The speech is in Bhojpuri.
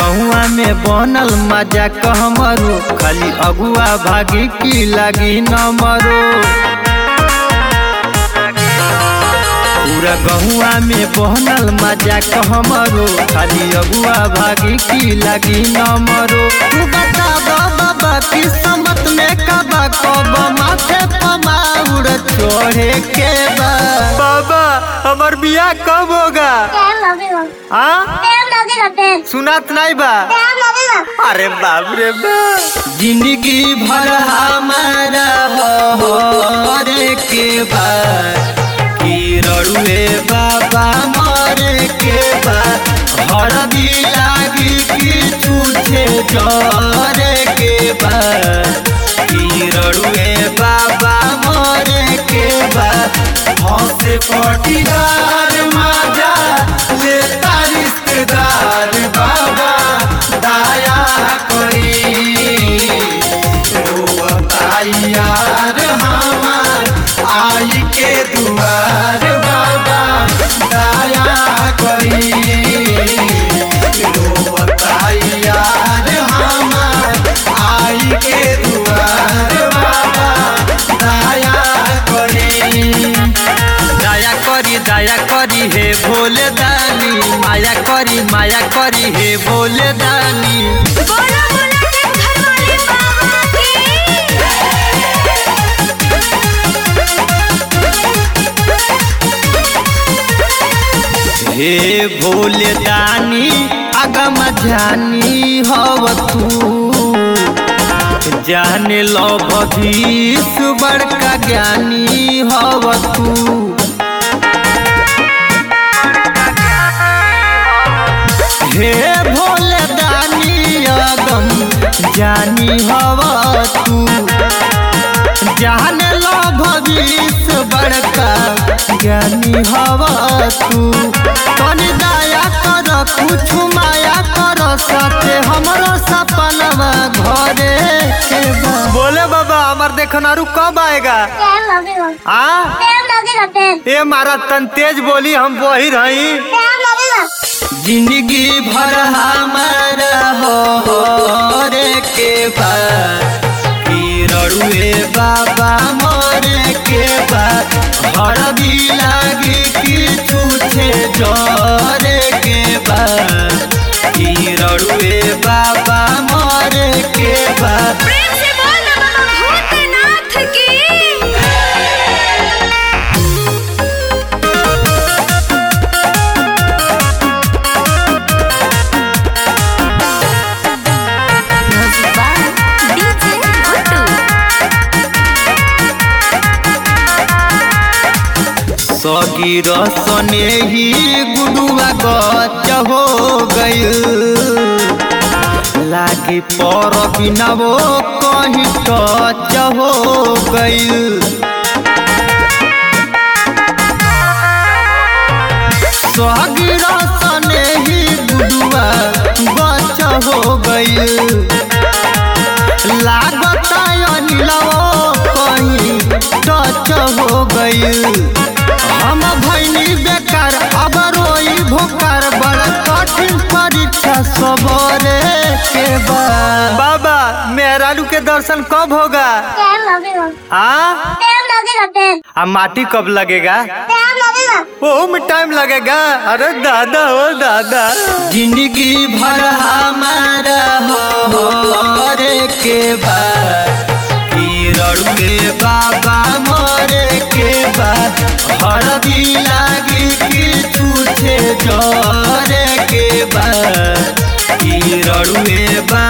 गहुआ में बनल मजा कहमरो, खाली अगुआ भागी की लगी न मरो। पूरा गहुआ में बनल मजा कहमरो, खाली अगुआ भागी की लगी न मरो। तू बता बाबा किस्मत में कबा कब माथे पमाउर छोड़े के बा। बाबा हमार बियाह कब होगा? सुनात नहीं बा? अरे बाप रे बाप। जिंदगी भर हमारा हो के बा, की रड़ुए बाबा मरे के बा। हरदी लागी की छूछे जरे के बा, की रड़ुए बाबा मरे के बा। हंसे पटीदार मजा लेता रिश्तेदार, बाबा दया करी यार हमार आई के दुआर। बाबा दया करी यार हमार आई के दुआर। बाबा दया करी दया करी हे भोले दानी, माया करी हे भोले दानी। बोला बोला के घर वाले बाबा की। हे भोले दानी अगम जानी हव तू, जाने लो भविष्य बड़का ज्ञानी हव तू। हे भोले दानी अगम जानी हव तू, जाने लो भविष्य बड़का ज्ञानी हव तू। तनी दया कर कुछ माया कर, सके हमरो सपनवा घरे के बा। बोले बाबा हमार देखनारू कब आएगा? ये मारा तन तेज बोली हम वही रही। जिंदगी भर हमारा हो रे के बा, की रड़ुए बाबा मरे के बा। हरदी लागी की छूछे जरे के बा, की रड़ुए बाबा मरे के बा। प्रेम से बोल बाबा भूतनाथ की। सगी रसने ही गुडुआ गच हो गइल, लागी पर बिना वो कहीं टच हो गइल। सगी रसने ही गुडुआ गच हो गइल, लागत अनिलवो कहीं टच हो गइल। हम भैनी बेकार अब रोई भोकार, बड़ा कठिन परीक्षा सबरे के बा। बाबा मेहरारू के दर्शन कब होगा? आ माटी कब लगेगा? वो में टाइम लगेगा। अरे दादा ओ दादा। जिंदगी भर हमारा हो रे के बा, की रड़ुए बाबा मरे के बा। हरदी लागी की छूछे जरे के बा, की रड़ुए बा।